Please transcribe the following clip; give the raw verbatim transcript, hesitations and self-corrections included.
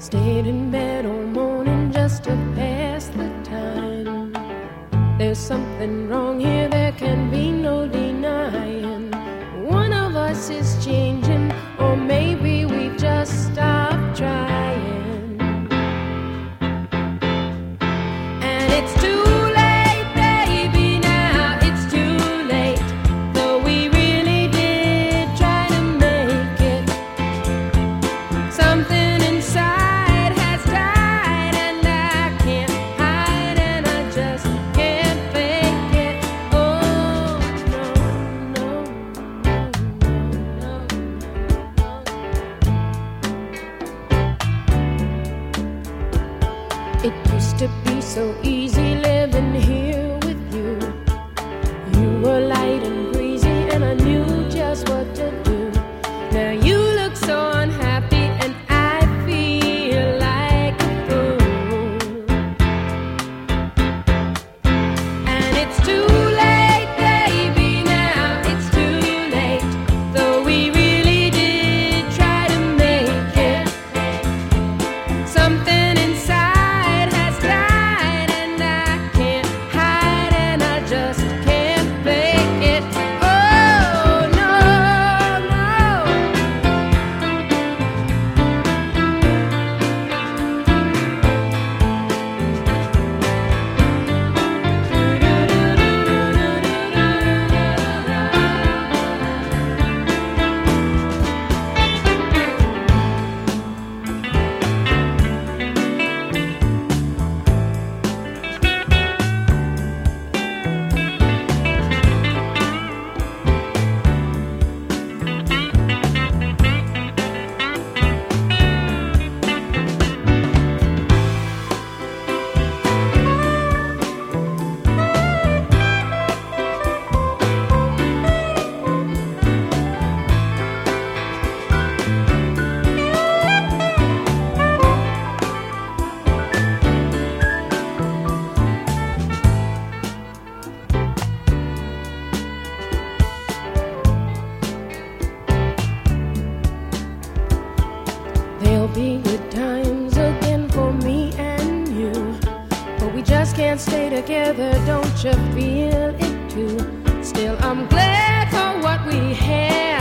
Stayed in bed all morning just to pass the time. There's something wrong here, there can be no denying. One of us is changing, or maybe we just stopped trying. And it's too late, baby, now it's too late. Though we really did try to make it. Something inside has died, and I can't hide, and I just can't fake it. Oh, no, no, no, no, no. It used to be so easy living here with you. You were light and breezy, and I knew just what to do. Now you look so unhappy, and I feel like a fool. And it's too late, baby, now it's too late. Though we really did try to make it. Something inside has died, and I can't hide, and I just can't fake it. Oh, no, no. There'll be good times again for me and you, but we just can't stay together, don't you feel it too? Still, I'm glad for what we have.